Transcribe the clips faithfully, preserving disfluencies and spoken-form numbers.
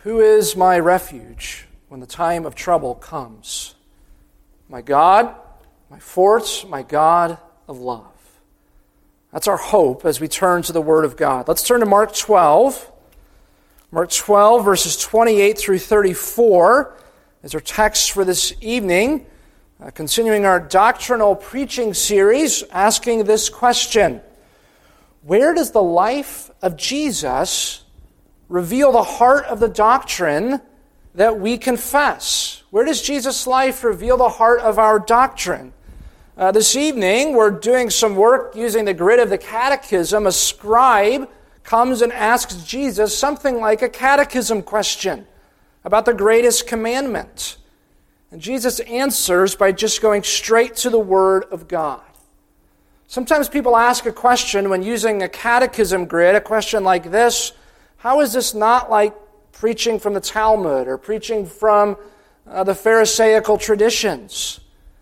Who is my refuge when the time of trouble comes? My God, my fort, my God of love. That's our hope as we turn to the Word of God. Let's turn to Mark twelve. Mark twelve, verses twenty-eight through thirty-four is our text for this evening. Uh, continuing our doctrinal preaching series, asking this question: where does the life of Jesus reveal the heart of the doctrine that we confess? Where does Jesus' life reveal the heart of our doctrine? Uh, this evening, we're doing some work using the grid of the catechism. A scribe comes and asks Jesus something like a catechism question about the greatest commandment. And Jesus answers by just going straight to the Word of God. Sometimes people ask a question when using a catechism grid, a question like this: how is this not like preaching from the Talmud or preaching from uh, the Pharisaical traditions?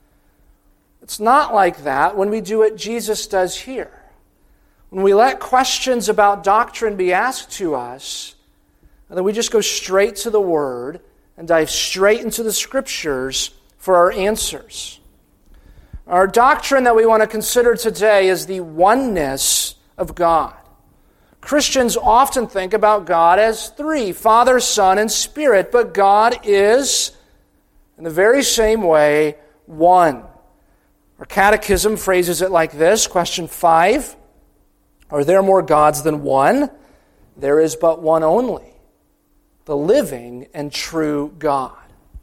It's not like that when we do what Jesus does here. When we let questions about doctrine be asked to us, and then we just go straight to the Word and dive straight into the Scriptures for our answers. Our doctrine that we want to consider today is the oneness of God. Christians often think about God as three: Father, Son, and Spirit, but God is, in the very same way, one. Our catechism phrases it like this, question five: are there more gods than one? There is but one only, the living and true God.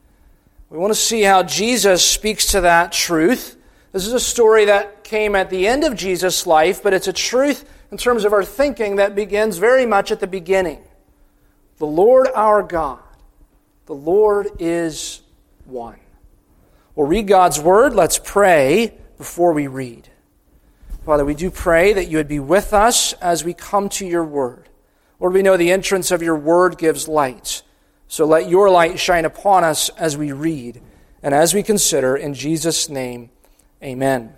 We want to see how Jesus speaks to that truth. This is a story that came at the end of Jesus' life, but it's a truth in terms of our thinking that begins very much at the beginning. The Lord our God, the Lord is one. We'll read God's Word. Let's pray before we read. Father, we do pray that you would be with us as we come to your Word. Lord, we know the entrance of your Word gives light. So let your light shine upon us as we read and as we consider. In Jesus' name, amen.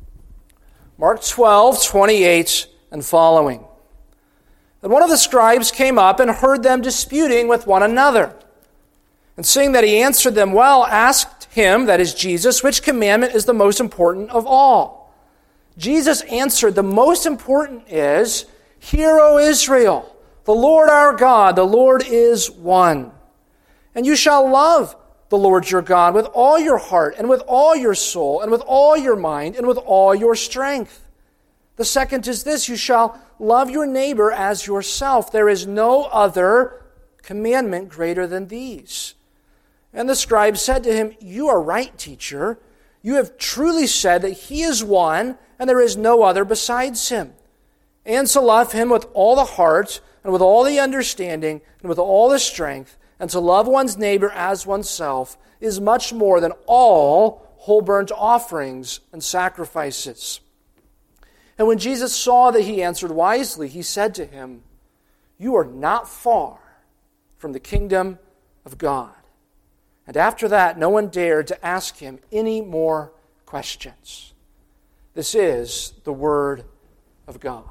Mark twelve, twenty-eight and following. Then one of the scribes came up and heard them disputing with one another. And seeing that he answered them well, asked him, that is Jesus, which commandment is the most important of all? Jesus answered, the most important is, Hear, O Israel, the Lord our God, the Lord is one. And you shall love the Lord your God with all your heart and with all your soul and with all your mind and with all your strength. The second is this: you shall love your neighbor as yourself. There is no other commandment greater than these. And the scribe said to him, You are right, teacher. You have truly said that he is one, and there is no other besides him. And to love him with all the heart, and with all the understanding, and with all the strength, and to love one's neighbor as oneself, is much more than all whole burnt offerings and sacrifices. And when Jesus saw that he answered wisely, he said to him, You are not far from the kingdom of God. And after that, no one dared to ask him any more questions. This is the Word of God.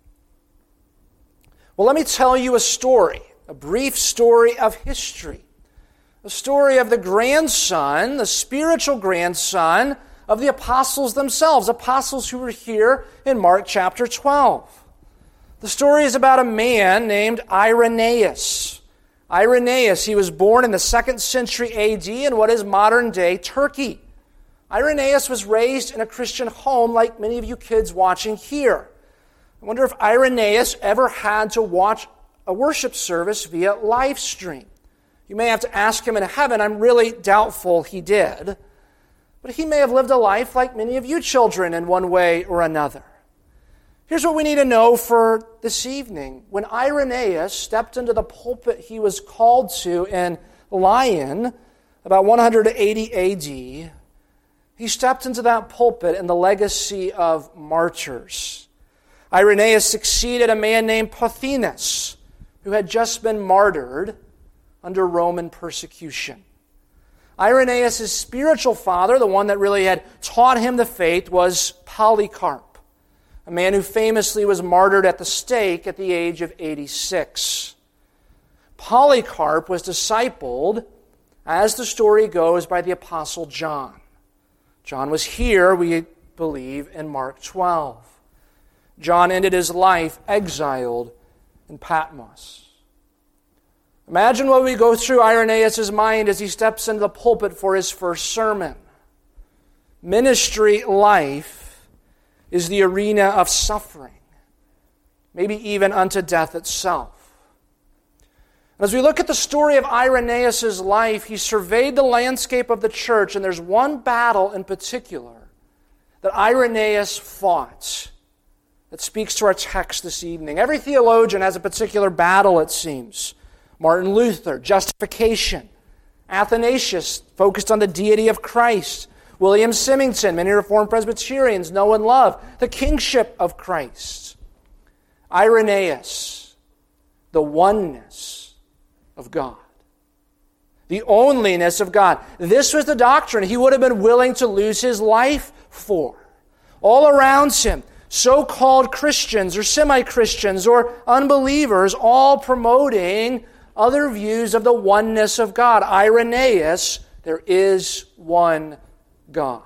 Well, let me tell you a story, a brief story of history. A story of the grandson, the spiritual grandson of the apostles themselves, apostles who were here in Mark chapter twelve. The story is about a man named Irenaeus. Irenaeus, he was born in the second century A D in what is modern-day Turkey. Irenaeus was raised in a Christian home like many of you kids watching here. I wonder if Irenaeus ever had to watch a worship service via live stream. You may have to ask him in heaven. I'm really doubtful he did. But he may have lived a life like many of you children in one way or another. Here's what we need to know for this evening. When Irenaeus stepped into the pulpit he was called to in Lyon, about one hundred eighty A D, he stepped into that pulpit in the legacy of martyrs. Irenaeus succeeded a man named Pothinus, who had just been martyred under Roman persecution. Irenaeus' spiritual father, the one that really had taught him the faith, was Polycarp, a man who famously was martyred at the stake at the age of eighty-six. Polycarp was discipled, as the story goes, by the Apostle John. John was here, we believe, in Mark twelve. John ended his life exiled in Patmos. Imagine what we go through Irenaeus' mind as he steps into the pulpit for his first sermon. Ministry life is the arena of suffering, maybe even unto death itself. As we look at the story of Irenaeus' life, he surveyed the landscape of the church, and there's one battle in particular that Irenaeus fought that speaks to our text this evening. Every theologian has a particular battle, it seems. Martin Luther, justification. Athanasius, focused on the deity of Christ. William Symington, many Reformed Presbyterians know and love the kingship of Christ. Irenaeus, the oneness of God. The onlyness of God. This was the doctrine he would have been willing to lose his life for. All around him, so-called Christians or semi-Christians or unbelievers, all promoting other views of the oneness of God. Irenaeus, there is one God.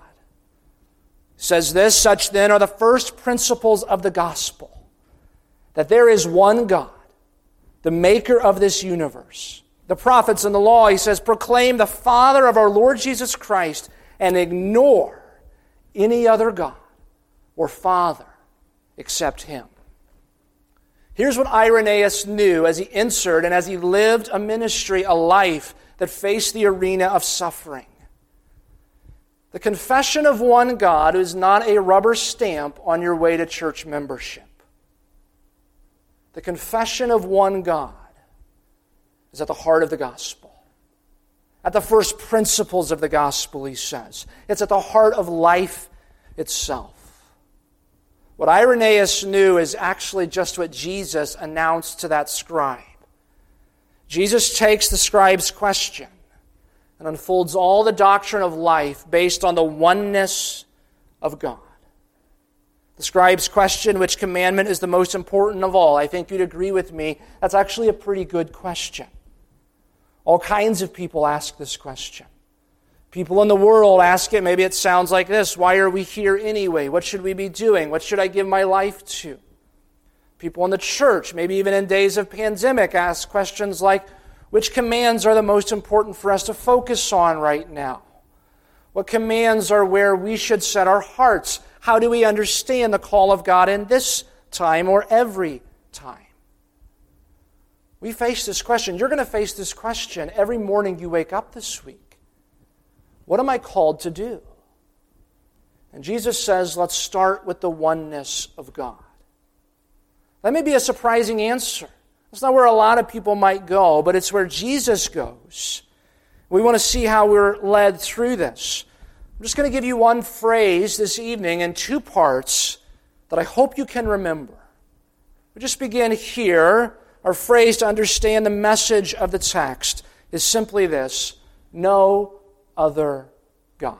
Says this, such then are the first principles of the gospel, that there is one God, the maker of this universe. The prophets and the law, he says, proclaim the Father of our Lord Jesus Christ and ignore any other God or Father except Him. Here's what Irenaeus knew as he entered and as he lived a ministry, a life that faced the arena of suffering. The confession of one God is not a rubber stamp on your way to church membership. The confession of one God is at the heart of the gospel. At the first principles of the gospel, he says. It's at the heart of life itself. What Irenaeus knew is actually just what Jesus announced to that scribe. Jesus takes the scribe's question and unfolds all the doctrine of life based on the oneness of God. The scribe's question, which commandment is the most important of all? I think you'd agree with me, that's actually a pretty good question. All kinds of people ask this question. People in the world ask it, maybe it sounds like this: why are we here anyway? What should we be doing? What should I give my life to? People in the church, maybe even in days of pandemic, ask questions like, which commands are the most important for us to focus on right now? What commands are where we should set our hearts? How do we understand the call of God in this time or every time? We face this question. You're going to face this question every morning you wake up this week. What am I called to do? And Jesus says, let's start with the oneness of God. That may be a surprising answer. That's not where a lot of people might go, but it's where Jesus goes. We want to see how we're led through this. I'm just going to give you one phrase this evening in two parts that I hope you can remember. We just begin here. Our phrase to understand the message of the text is simply this: no other God.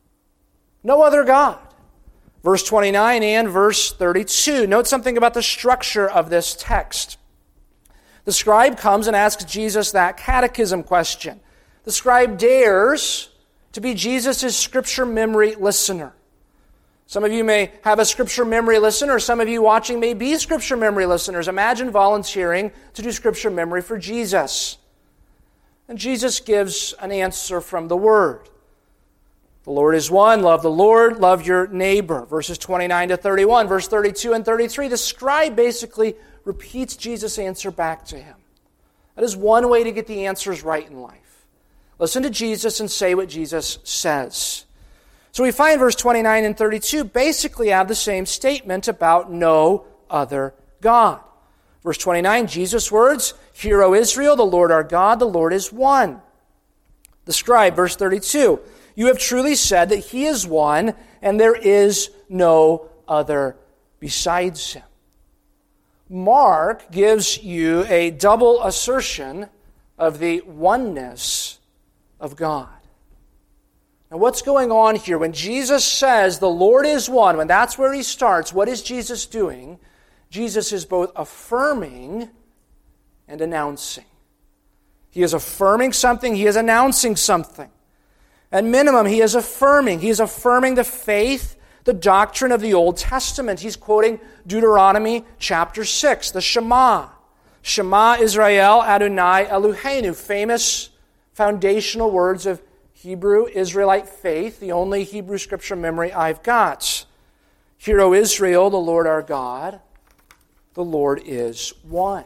No other God. Verse twenty-nine and verse thirty-two. Note something about the structure of this text. The scribe comes and asks Jesus that catechism question. The scribe dares to be Jesus' scripture memory listener. Some of you may have a scripture memory listener, or some of you watching may be scripture memory listeners. Imagine volunteering to do scripture memory for Jesus. And Jesus gives an answer from the Word. The Lord is one. Love the Lord. Love your neighbor. Verses twenty-nine to thirty-one. Verse thirty-two and thirty-three. The scribe basically repeats Jesus' answer back to him. That is one way to get the answers right in life. Listen to Jesus and say what Jesus says. So we find verse twenty-nine and thirty-two basically have the same statement about no other God. Verse twenty-nine, Jesus' words, "Hear, O Israel, the Lord our God, the Lord is one." The scribe, verse thirty-two, "You have truly said that He is one, and there is no other besides Him." Mark gives you a double assertion of the oneness of God. Now, what's going on here? When Jesus says the Lord is one, when that's where He starts, what is Jesus doing? Jesus is both affirming and announcing. He is affirming something. He is announcing something. At minimum, he is affirming. He is affirming the faith, the doctrine of the Old Testament. He's quoting Deuteronomy chapter six, the Shema. Shema Israel Adonai Eloheinu, famous foundational words of Hebrew Israelite faith, the only Hebrew scripture memory I've got. Hear, O Israel, the Lord our God, the Lord is one.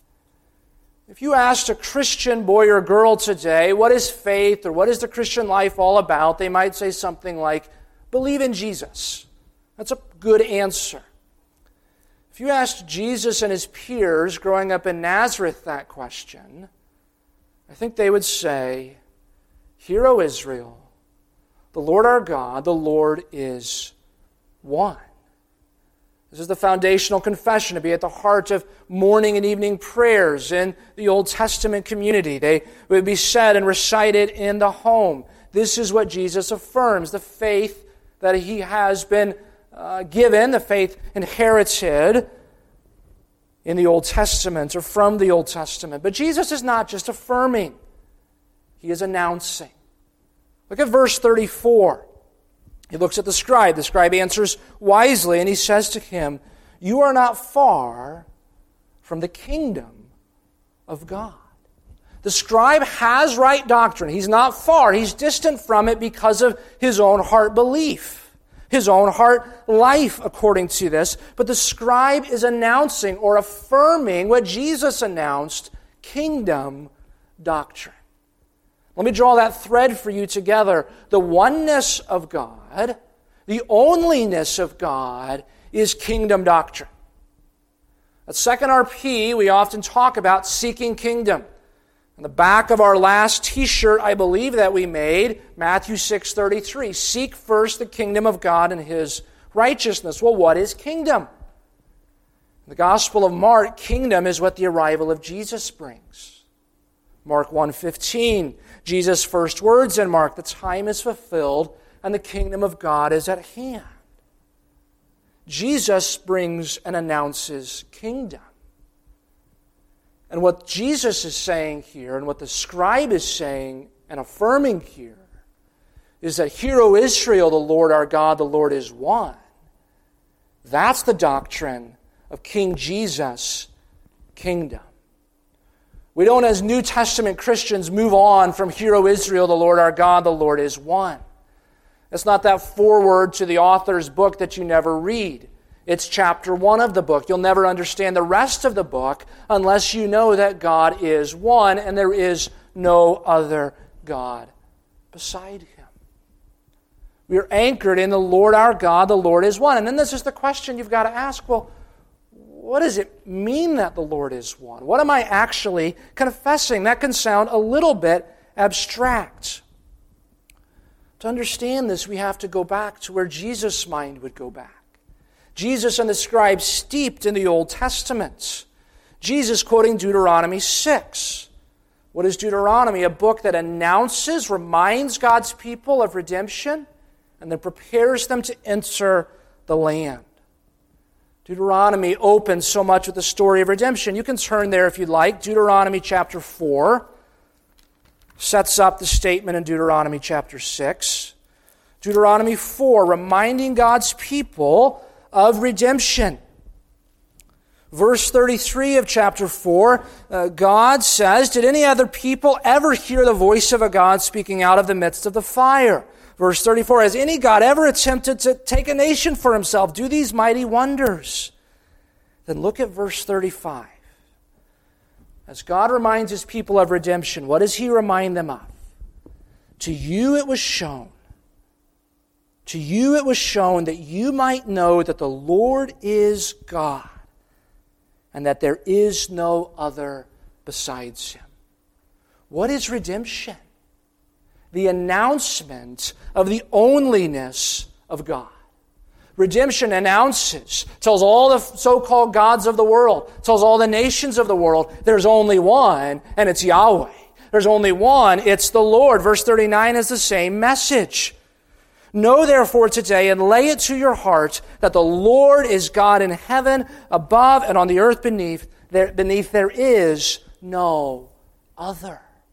If you asked a Christian boy or girl today, what is faith or what is the Christian life all about, they might say something like, believe in Jesus. That's a good answer. If you asked Jesus and his peers growing up in Nazareth that question, I think they would say, hear, O Israel, the Lord our God, the Lord is one. This is the foundational confession to be at the heart of morning and evening prayers in the Old Testament community. They would be said and recited in the home. This is what Jesus affirms, the faith that he has been uh, given, the faith inherited in the Old Testament or from the Old Testament. But Jesus is not just affirming. He is announcing. Look at verse thirty-four. He looks at the scribe. The scribe answers wisely, and he says to him, you are not far from the kingdom of God. The scribe has right doctrine. He's not far. He's distant from it because of his own heart belief, his own heart life, according to this. But the scribe is announcing or affirming what Jesus announced, kingdom doctrine. Let me draw that thread for you together. The oneness of God, the onlyness of God, is kingdom doctrine. At Second R P, we often talk about seeking kingdom. On the back of our last t-shirt, I believe that we made, Matthew six thirty-three, seek first the kingdom of God and his righteousness. Well, what is kingdom? In the Gospel of Mark, kingdom is what the arrival of Jesus brings. Mark one fifteen, Jesus' first words in Mark, the time is fulfilled and the kingdom of God is at hand. Jesus brings and announces kingdom. And what Jesus is saying here, and what the scribe is saying and affirming here, is that, hear, O Israel, the Lord our God, the Lord is one. That's the doctrine of King Jesus' kingdom. We don't, as New Testament Christians, move on from hear, O Israel, the Lord our God, the Lord is one. It's not that foreword to the author's book that you never read. It's chapter one of the book. You'll never understand the rest of the book unless you know that God is one and there is no other God beside him. We are anchored in the Lord our God, the Lord is one. And then this is the question you've got to ask, well, what does it mean that the Lord is one? What am I actually confessing? That can sound a little bit abstract. To understand this, we have to go back to where Jesus' mind would go back. Jesus and the scribes steeped in the Old Testament. Jesus quoting Deuteronomy six. What is Deuteronomy? A book that announces, reminds God's people of redemption, and then prepares them to enter the land. Deuteronomy opens so much with the story of redemption. You can turn there if you'd like. Deuteronomy chapter four sets up the statement in Deuteronomy chapter six. Deuteronomy four, reminding God's people of redemption. Verse thirty-three of chapter four, uh, God says, did any other people ever hear the voice of a God speaking out of the midst of the fire? Verse thirty-four, has any God ever attempted to take a nation for himself, do these mighty wonders? Then look at verse thirty-five. As God reminds his people of redemption, what does he remind them of? To you it was shown. To you it was shown that you might know that the Lord is God, and that there is no other besides him. What is redemption? The announcement of the onlyness of God. Redemption announces, tells all the so-called gods of the world, tells all the nations of the world, there's only one, and it's Yahweh. There's only one, it's the Lord. Verse thirty-nine is the same message. Know therefore today and lay it to your heart that the Lord is God in heaven above and on the earth beneath. There, beneath there is no other.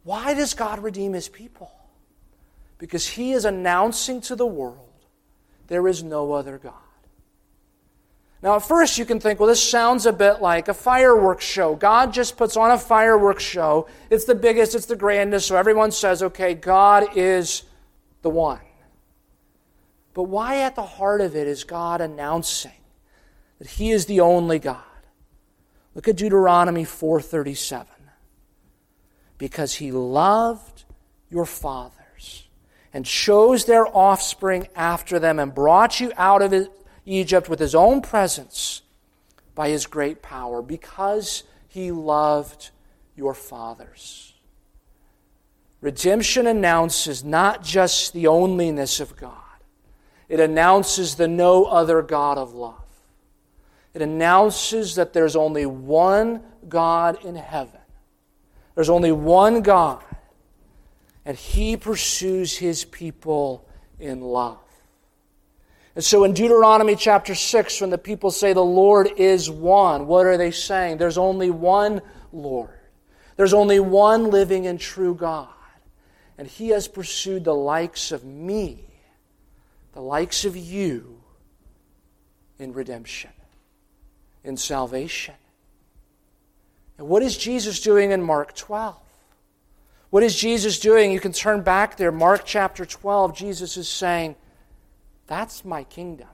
Why does God redeem His people? Because He is announcing to the world there is no other God. Now, at first you can think, well, this sounds a bit like a fireworks show. God just puts on a fireworks show. It's the biggest, it's the grandest, so everyone says, okay, God is the one. But why at the heart of it is God announcing that He is the only God? Look at Deuteronomy four thirty-seven. Because He loved your fathers and chose their offspring after them and brought you out of Egypt with His own presence by His great power, because He loved your fathers. Redemption announces not just the onlyness of God. It announces the no other God of love. It announces that there's only one God in heaven. There's only one God, and He pursues His people in love. And so in Deuteronomy chapter six, when the people say the Lord is one, what are they saying? There's only one Lord. There's only one living and true God. And He has pursued the likes of me, the likes of you, in redemption, in salvation. And what is Jesus doing in Mark twelve? What is Jesus doing? You can turn back there. Mark chapter twelve, Jesus is saying, that's my kingdom.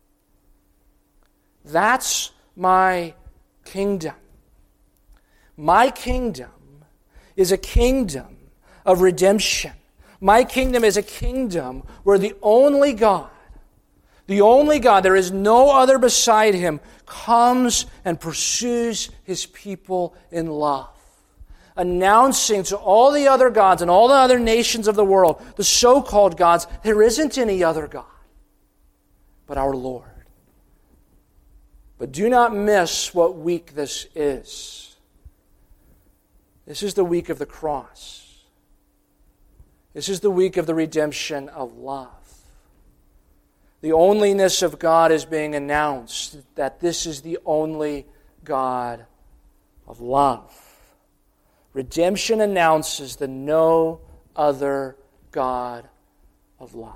That's my kingdom. My kingdom is a kingdom of redemption. My kingdom is a kingdom where the only God, the only God, there is no other beside Him, comes and pursues His people in love, announcing to all the other gods and all the other nations of the world, the so-called gods, there isn't any other God but our Lord. But do not miss what week this is. This is the week of the cross. This is the week of the redemption of love. The onlyness of God is being announced, that this is the only God of love. Redemption announces the no other God of love.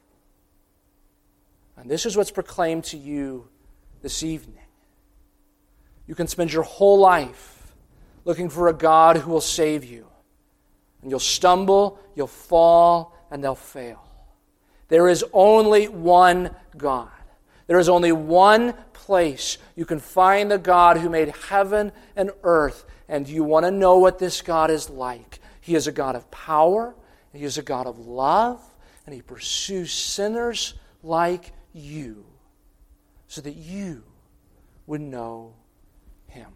And this is what's proclaimed to you this evening. You can spend your whole life looking for a God who will save you. And you'll stumble, you'll fall, and they'll fail. There is only one God. There is only one place you can find the God who made heaven and earth. And you want to know what this God is like. He is a God of power. He is a God of love. And He pursues sinners like you so that you would know Him.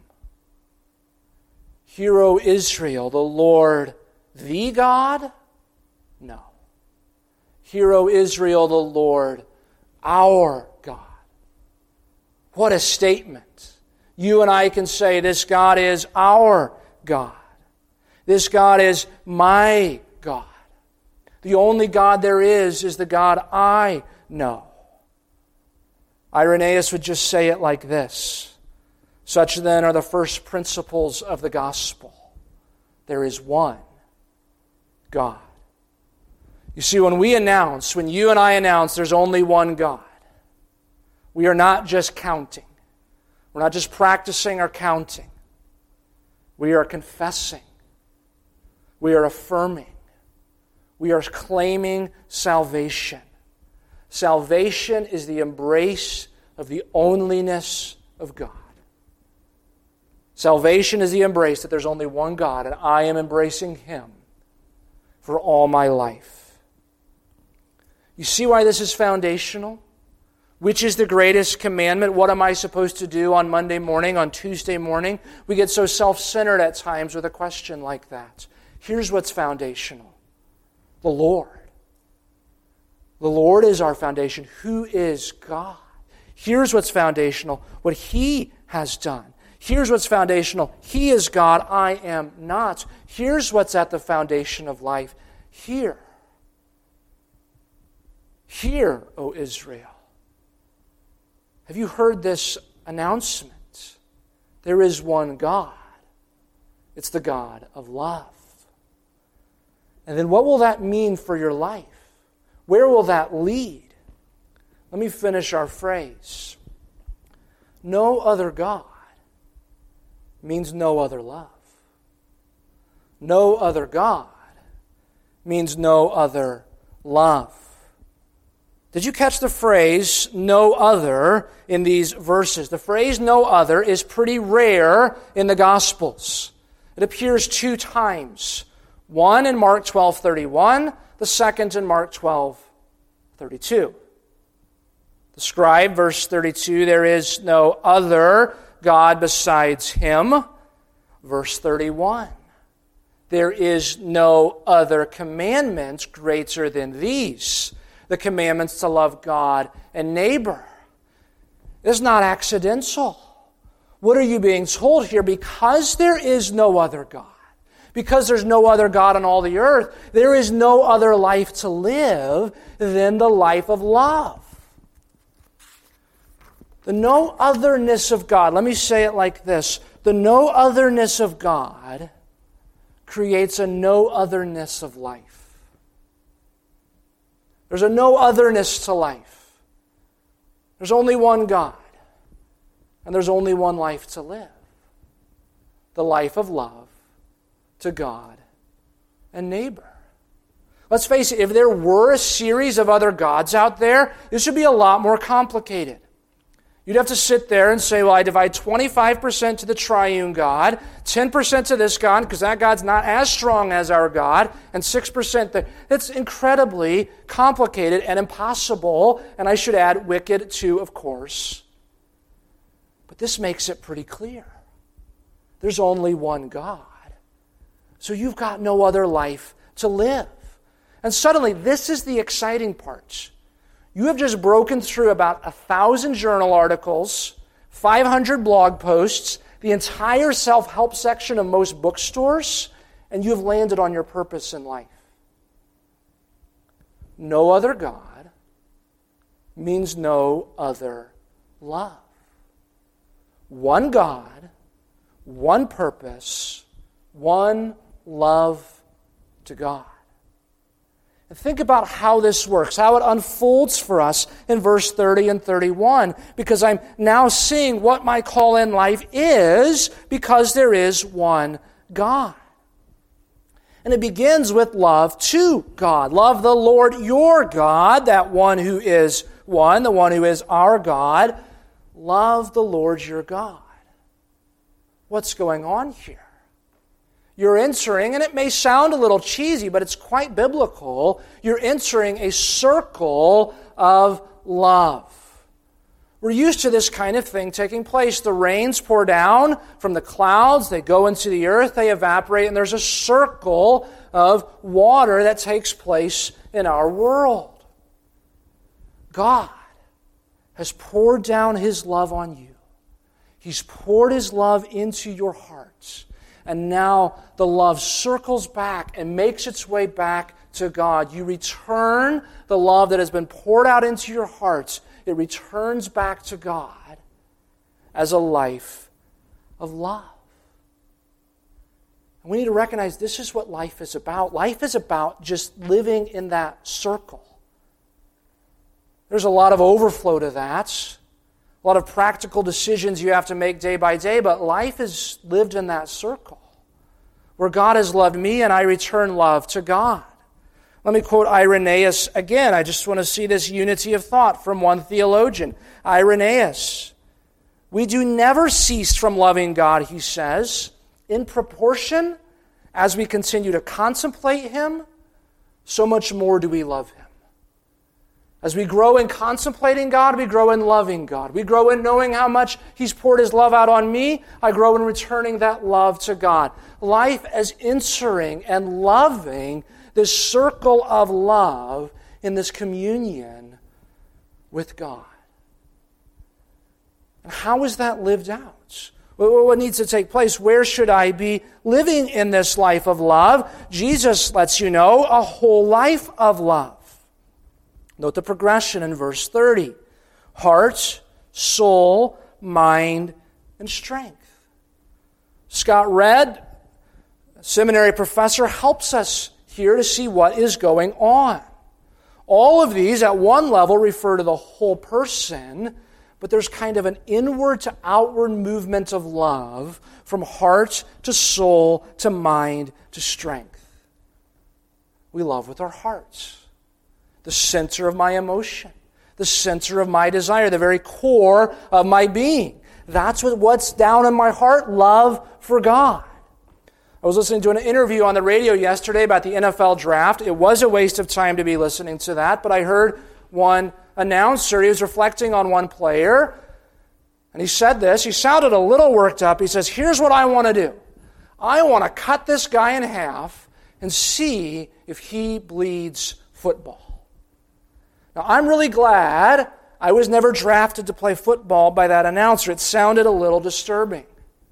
Hear, O Israel, the Lord, the God? No. Hear, O Israel, the Lord, our God. What a statement. You and I can say, this God is our God. This God is my God. The only God there is is the God I know. Irenaeus would just say it like this. Such then are the first principles of the gospel. There is one God. You see, when we announce, when you and I announce there's only one God, we are not just counting. We're not just practicing our counting. We are confessing. We are affirming. We are claiming salvation. Salvation is the embrace of the onlyness of God. Salvation is the embrace that there's only one God, and I am embracing Him for all my life. You see why this is foundational? Which is the greatest commandment? What am I supposed to do on Monday morning, on Tuesday morning? We get so self-centered at times with a question like that. Here's what's foundational. The Lord. The Lord is our foundation. Who is God? Here's what's foundational. What He has done. Here's what's foundational. He is God. I am not. Here's what's at the foundation of life. Hear. Hear, O Israel. Have you heard this announcement? There is one God. It's the God of love. And then what will that mean for your life? Where will that lead? Let me finish our phrase. No other God means no other love. No other God means no other love. Did you catch the phrase, no other, in these verses? The phrase no other is pretty rare in the Gospels. It appears two times. One in Mark twelve thirty-one, the second in Mark twelve thirty-two. The scribe, verse thirty-two, there is no other God besides Him. Verse thirty-one, there is no other commandment greater than these, the commandments to love God and neighbor. It's not accidental. What are you being told here? Because there is no other God, because there's no other God on all the earth, there is no other life to live than the life of love. The no otherness of God, let me say it like this, the no otherness of God creates a no otherness of life. There's a no otherness to life. There's only one God, and there's only one life to live. The life of love to God and neighbor. Let's face it, if there were a series of other gods out there, this would be a lot more complicated. You'd have to sit there and say, well, I divide twenty-five percent to the triune God, ten percent to this God, because that God's not as strong as our God, and six percent there. It's incredibly complicated and impossible, and I should add, wicked too, of course. But this makes it pretty clear. There's only one God. So you've got no other life to live. And suddenly, this is the exciting part. You have just broken through about a thousand journal articles, five hundred blog posts, the entire self-help section of most bookstores, and you have landed on your purpose in life. No other God means no other love. One God, one purpose, one love to God. And think about how this works, how it unfolds for us in verse thirty and thirty-one, because I'm now seeing what my call in life is because there is one God. And it begins with love to God. Love the Lord your God, that one who is one, the one who is our God. Love the Lord your God. What's going on here? You're entering, and it may sound a little cheesy, but it's quite biblical, you're entering a circle of love. We're used to this kind of thing taking place. The rains pour down from the clouds, they go into the earth, they evaporate, and there's a circle of water that takes place in our world. God has poured down His love on you. He's poured His love into your hearts. And now the love circles back and makes its way back to God. You return the love that has been poured out into your hearts. It returns back to God as a life of love. And we need to recognize this is what life is about. Life is about just living in that circle. There's a lot of overflow to that. A lot of practical decisions you have to make day by day, but life is lived in that circle where God has loved me and I return love to God. Let me quote Irenaeus again. I just want to see this unity of thought from one theologian. Irenaeus, we do never cease from loving God, he says, in proportion as we continue to contemplate Him, so much more do we love Him. As we grow in contemplating God, we grow in loving God. We grow in knowing how much He's poured His love out on me. I grow in returning that love to God. Life as entering and loving this circle of love in this communion with God. And how is that lived out? What needs to take place? Where should I be living in this life of love? Jesus lets you know a whole life of love. Note the progression in verse thirty. Heart, soul, mind, and strength. Scott Redd, a seminary professor, helps us here to see what is going on. All of these at one level refer to the whole person, but there's kind of an inward to outward movement of love from heart to soul to mind to strength. We love with our hearts, the center of my emotion, the center of my desire, the very core of my being. That's what, what's down in my heart, love for God. I was listening to an interview on the radio yesterday about the N F L draft. It was a waste of time to be listening to that, but I heard one announcer, he was reflecting on one player, and he said this. He sounded a little worked up. He says, here's what I want to do. I want to cut this guy in half and see if he bleeds football. Now, I'm really glad I was never drafted to play football by that announcer. It sounded a little disturbing.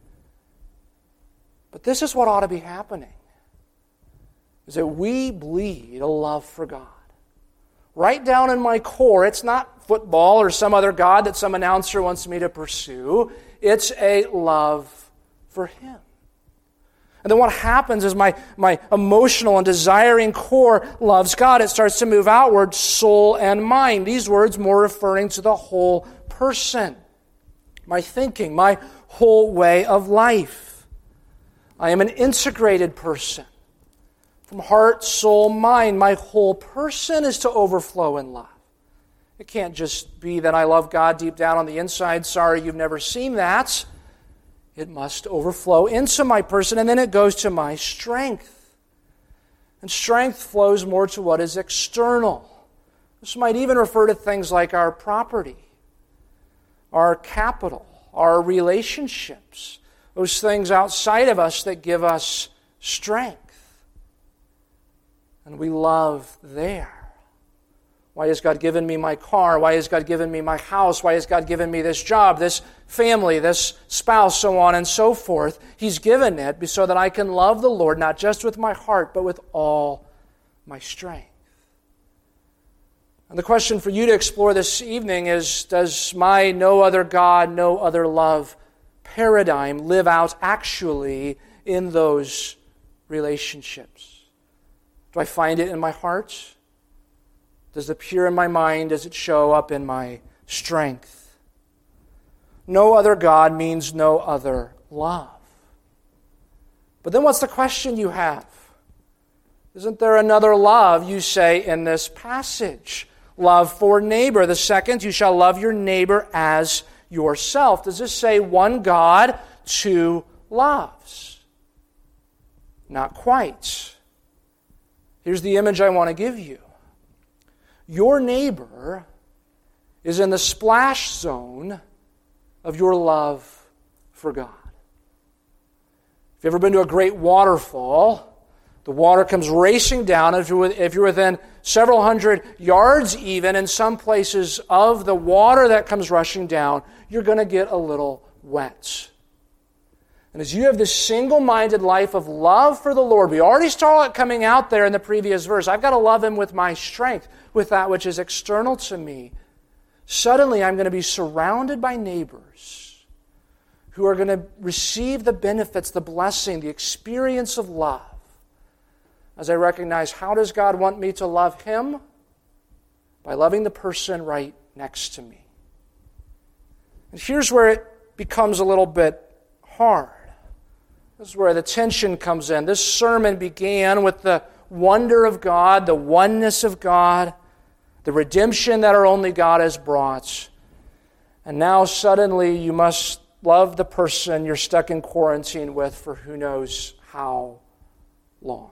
But this is what ought to be happening, is that we bleed a love for God. Right down in my core, it's not football or some other God that some announcer wants me to pursue. It's a love for Him. And then what happens is my, my emotional and desiring core loves God. It starts to move outward, soul and mind. These words more referring to the whole person. My thinking, my whole way of life. I am an integrated person. From heart, soul, mind, my whole person is to overflow in love. It can't just be that I love God deep down on the inside. Sorry, you've never seen that. It must overflow into my person, and then it goes to my strength. And strength flows more to what is external. This might even refer to things like our property, our capital, our relationships, those things outside of us that give us strength. And we love there. Why has God given me my car? Why has God given me my house? Why has God given me this job, this family, this spouse, so on and so forth? He's given it so that I can love the Lord, not just with my heart, but with all my strength. And the question for you to explore this evening is, does my no other God, no other love paradigm live out actually in those relationships? Do I find it in my heart? Does it appear in my mind? Does it show up in my strength? No other God means no other love. But then what's the question you have? Isn't there another love, you say, in this passage? Love for neighbor. The second, you shall love your neighbor as yourself. Does this say one God, two loves? Not quite. Here's the image I want to give you. Your neighbor is in the splash zone of your love for God. If you've ever been to a great waterfall, the water comes racing down. If you're, if you're within several hundred yards even, in some places of the water that comes rushing down, you're going to get a little wet. And as you have this single-minded life of love for the Lord, we already saw it coming out there in the previous verse. I've got to love Him with my strength, with that which is external to me. Suddenly I'm going to be surrounded by neighbors who are going to receive the benefits, the blessing, the experience of love. As I recognize, how does God want me to love Him? By loving the person right next to me. And here's where it becomes a little bit hard. This is where the tension comes in. This sermon began with the wonder of God, the oneness of God, the redemption that our only God has brought. And now suddenly you must love the person you're stuck in quarantine with for who knows how long.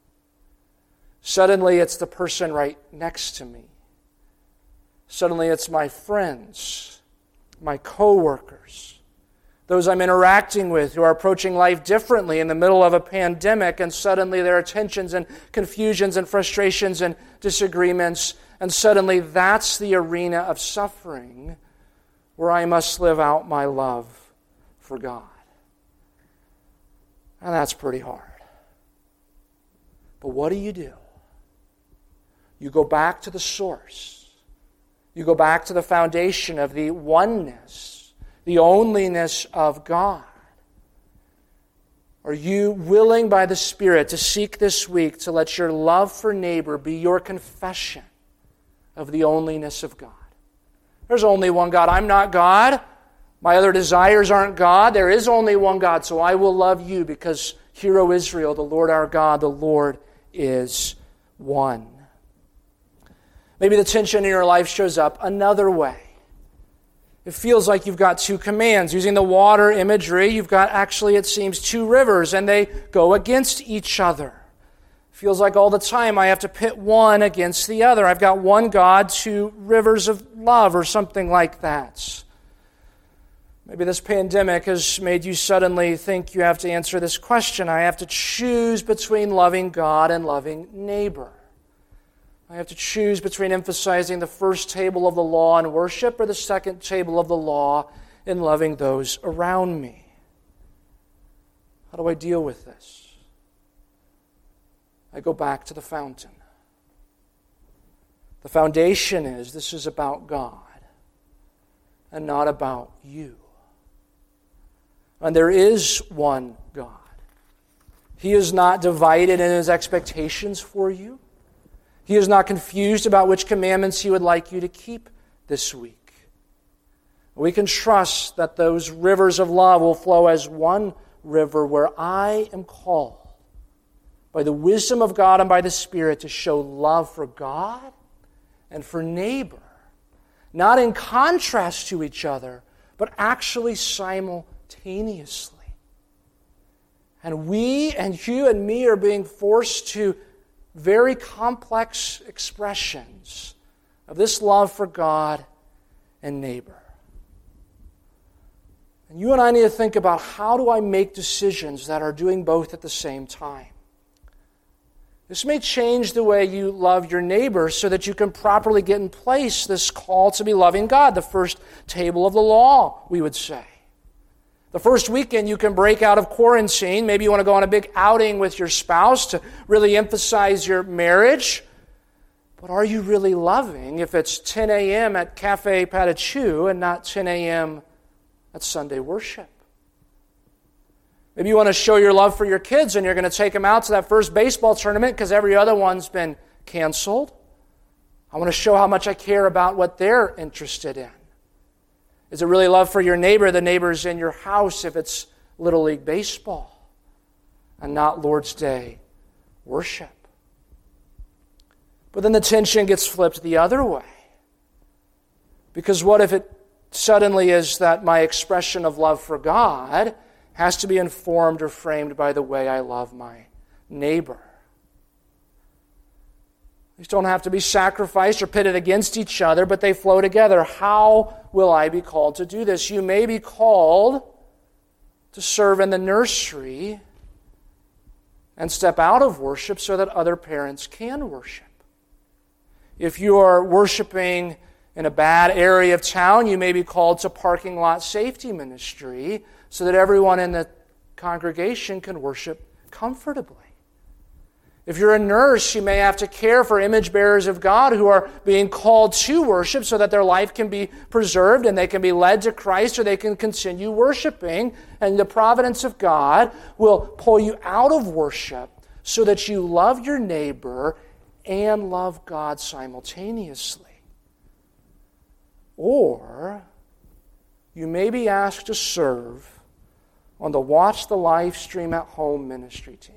Suddenly it's the person right next to me. Suddenly it's my friends, my coworkers, those I'm interacting with who are approaching life differently in the middle of a pandemic, and suddenly there are tensions and confusions and frustrations and disagreements, and suddenly that's the arena of suffering where I must live out my love for God. And that's pretty hard. But what do you do? You go back to the source. You go back to the foundation of the oneness, the onlyness of God. Are you willing by the Spirit to seek this week to let your love for neighbor be your confession of the onlyness of God? There's only one God. I'm not God. My other desires aren't God. There is only one God, so I will love you because, hear, O Israel, the Lord our God, the Lord is one. Maybe the tension in your life shows up another way. It feels like you've got two commands. Using the water imagery, you've got actually, it seems, two rivers, and they go against each other. It feels like all the time I have to pit one against the other. I've got one God, two rivers of love, or something like that. Maybe this pandemic has made you suddenly think you have to answer this question. I have to choose between loving God and loving neighbor. I have to choose between emphasizing the first table of the law in worship or the second table of the law in loving those around me. How do I deal with this? I go back to the fountain. The foundation is this is about God and not about you. And there is one God. He is not divided in His expectations for you. He is not confused about which commandments He would like you to keep this week. We can trust that those rivers of love will flow as one river where I am called by the wisdom of God and by the Spirit to show love for God and for neighbor, not in contrast to each other, but actually simultaneously. And we and you and me are being forced to very complex expressions of this love for God and neighbor. And you and I need to think about, how do I make decisions that are doing both at the same time? This may change the way you love your neighbor so that you can properly get in place this call to be loving God, the first table of the law, we would say. The first weekend you can break out of quarantine. Maybe you want to go on a big outing with your spouse to really emphasize your marriage. But are you really loving if it's ten a.m. at Cafe Patachu and not ten a.m. at Sunday worship? Maybe you want to show your love for your kids and you're going to take them out to that first baseball tournament because every other one's been canceled. I want to show how much I care about what they're interested in. Is it really love for your neighbor, the neighbors in your house, if it's Little League baseball and not Lord's Day worship? But then the tension gets flipped the other way. Because what if it suddenly is that my expression of love for God has to be informed or framed by the way I love my neighbor? These don't have to be sacrificed or pitted against each other, but they flow together. How will I be called to do this? You may be called to serve in the nursery and step out of worship so that other parents can worship. If you are worshiping in a bad area of town, you may be called to parking lot safety ministry so that everyone in the congregation can worship comfortably. If you're a nurse, you may have to care for image bearers of God who are being called to worship so that their life can be preserved and they can be led to Christ or they can continue worshiping. And the providence of God will pull you out of worship so that you love your neighbor and love God simultaneously. Or you may be asked to serve on the Watch the Live Stream at Home ministry team.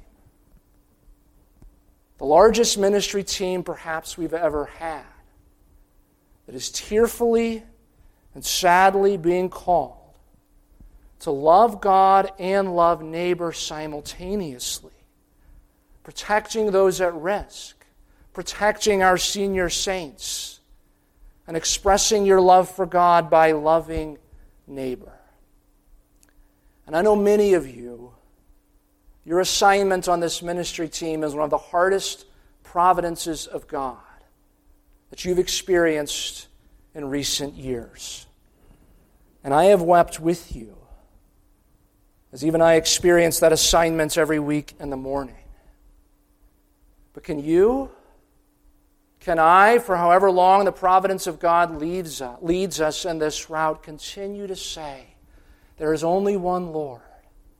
The largest ministry team perhaps we've ever had, that is tearfully and sadly being called to love God and love neighbor simultaneously, protecting those at risk, protecting our senior saints, and expressing your love for God by loving neighbor. And I know many of you, your assignment on this ministry team is one of the hardest providences of God that you've experienced in recent years. And I have wept with you, as even I experience that assignment every week in the morning. But can you, can I, for however long the providence of God leads us, leads us in this route, continue to say, there is only one Lord,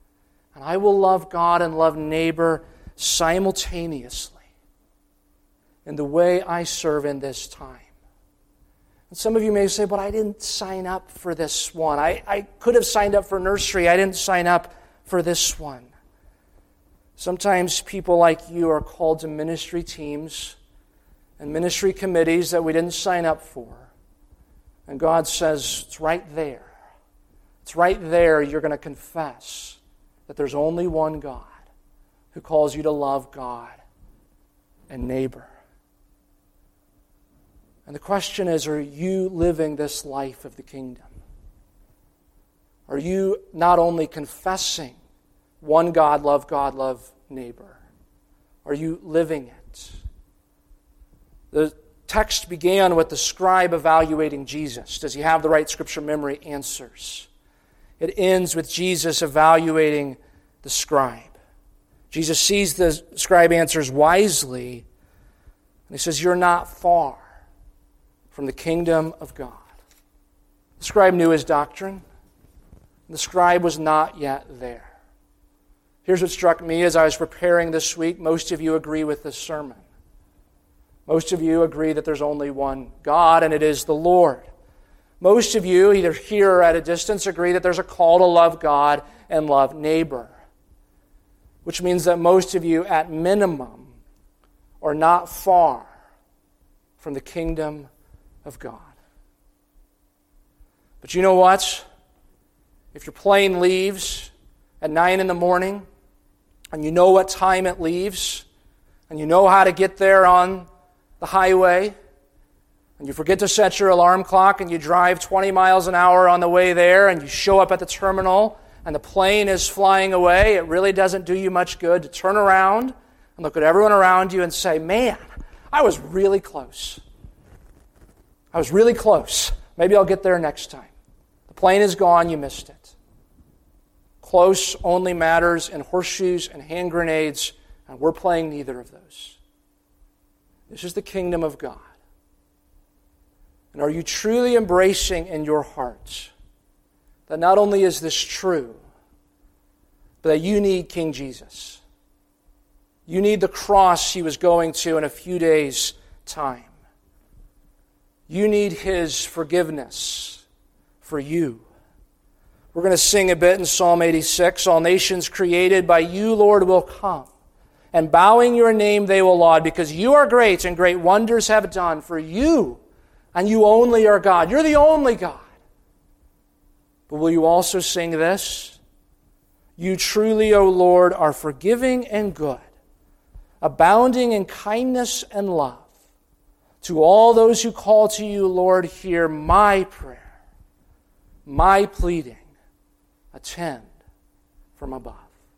And I will love God and love neighbor simultaneously in the way I serve in this time. And some of you may say, but I didn't sign up for this one. I, I could have signed up for nursery. I didn't sign up for this one. Sometimes people like you are called to ministry teams and ministry committees that we didn't sign up for. And God says, it's right there. It's right there you're going to confess that there's only one God who calls you to love God and neighbor. And the question is, are you living this life of the kingdom? Are you not only confessing one God, love God, love neighbor? Are you living it? The text began with the scribe evaluating Jesus. Does he have the right scripture memory? Answers. It ends with Jesus evaluating the scribe. Jesus sees the scribe answers wisely, and he says, you're not far from the kingdom of God. The scribe knew his doctrine. The scribe was not yet there. Here's what struck me as I was preparing this week. Most of you agree with this sermon. Most of you agree that there's only one God, and it is the Lord. Most of you, either here or at a distance, agree that there's a call to love God and love neighbor. Which means that most of you, at minimum, are not far from the kingdom of God. But you know what? If your plane leaves at nine in the morning, and you know what time it leaves, and you know how to get there on the highway, and you forget to set your alarm clock, and you drive twenty miles an hour on the way there, and you show up at the terminal, and the plane is flying away, it really doesn't do you much good to turn around and look at everyone around you and say, man, I was really close. I was really close. Maybe I'll get there next time. The plane is gone, you missed it. Close only matters in horseshoes and hand grenades, and we're playing neither of those. This is the kingdom of God. And are you truly embracing in your heart that not only is this true, but that you need King Jesus? You need the cross he was going to in a few days' time. You need his forgiveness for you. We're going to sing a bit in Psalm eighty-six. All nations created by you, Lord, will come, and bowing your name they will laud, because you are great and great wonders have done. For you and you only are God. You're the only God. But will you also sing this? You truly, O Lord, are forgiving and good, abounding in kindness and love. To all those who call to you, Lord, hear my prayer, my pleading. Attend from above.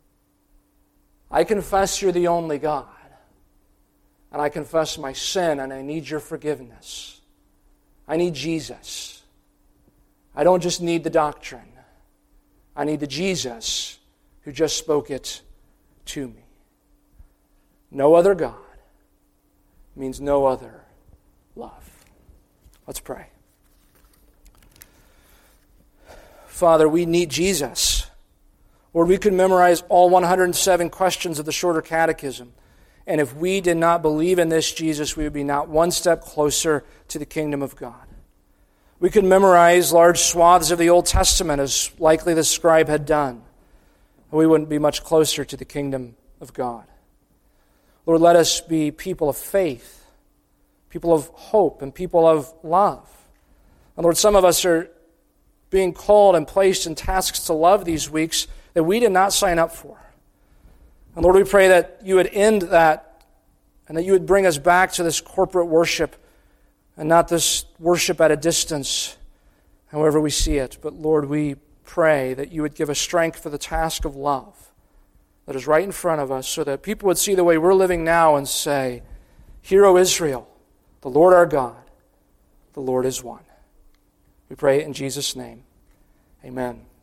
I confess you're the only God, and I confess my sin, and I need your forgiveness. I need Jesus. I don't just need the doctrine. I need the Jesus who just spoke it to me. No other God means no other love. Let's pray. Father, we need Jesus. Lord, we could memorize all one hundred seven questions of the Shorter Catechism. And if we did not believe in this Jesus, we would be not one step closer to the kingdom of God. We could memorize large swaths of the Old Testament, as likely the scribe had done. And we wouldn't be much closer to the kingdom of God. Lord, let us be people of faith, people of hope, and people of love. And Lord, some of us are being called and placed in tasks to love these weeks that we did not sign up for. And Lord, we pray that you would end that and that you would bring us back to this corporate worship and not this worship at a distance, however we see it. But Lord, we pray that you would give us strength for the task of love that is right in front of us, so that people would see the way we're living now and say, Hear, O Israel, the Lord our God, the Lord is one. We pray in Jesus' name. Amen.